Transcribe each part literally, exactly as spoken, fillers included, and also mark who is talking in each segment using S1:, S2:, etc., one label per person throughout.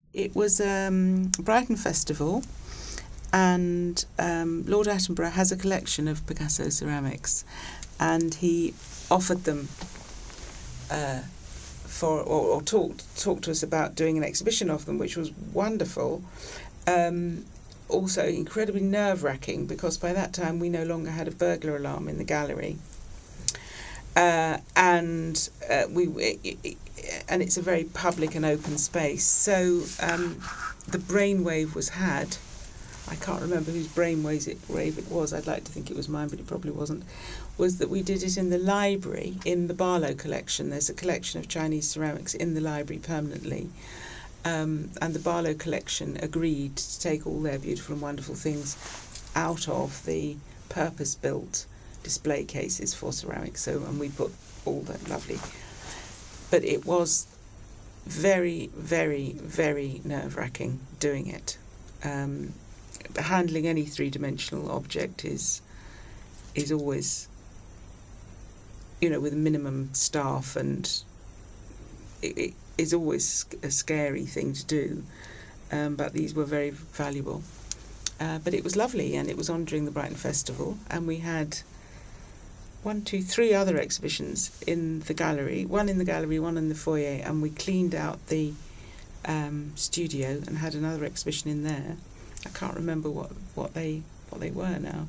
S1: It was um, Brighton Festival, and um, Lord Attenborough has a collection of Picasso ceramics, and he offered them uh, for or, or talked talked to us about doing an exhibition of them, which was wonderful. Um, also incredibly nerve-wracking, because by that time we no longer had a burglar alarm in the gallery, uh, and uh, we it, it, and it's a very public and open space. So um, the brainwave was had. I can't remember whose brainwave it, rave it was. I'd like to think it was mine, but it probably wasn't. Was that we did it in the library, in the Barlow collection. There's a collection of Chinese ceramics in the library permanently. Um, and the Barlow collection agreed to take all their beautiful and wonderful things out of the purpose-built display cases for ceramics. So, and we put all that lovely. But it was very, very, very nerve-wracking doing it. Um, handling any three-dimensional object is is always, you know, with minimum staff, and it, it is always a scary thing to do, um, but these were very valuable. Uh, but it was lovely, and it was on during the Brighton Festival, and we had one, two, three other exhibitions in the gallery, one in the gallery, one in the foyer, and we cleaned out the um, studio and had another exhibition in there. I can't remember what, what they what they were now.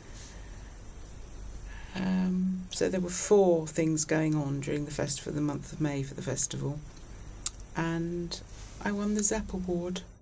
S1: Um, so there were four things going on during the festival, the month of May for the festival, and I won the Zapp Award.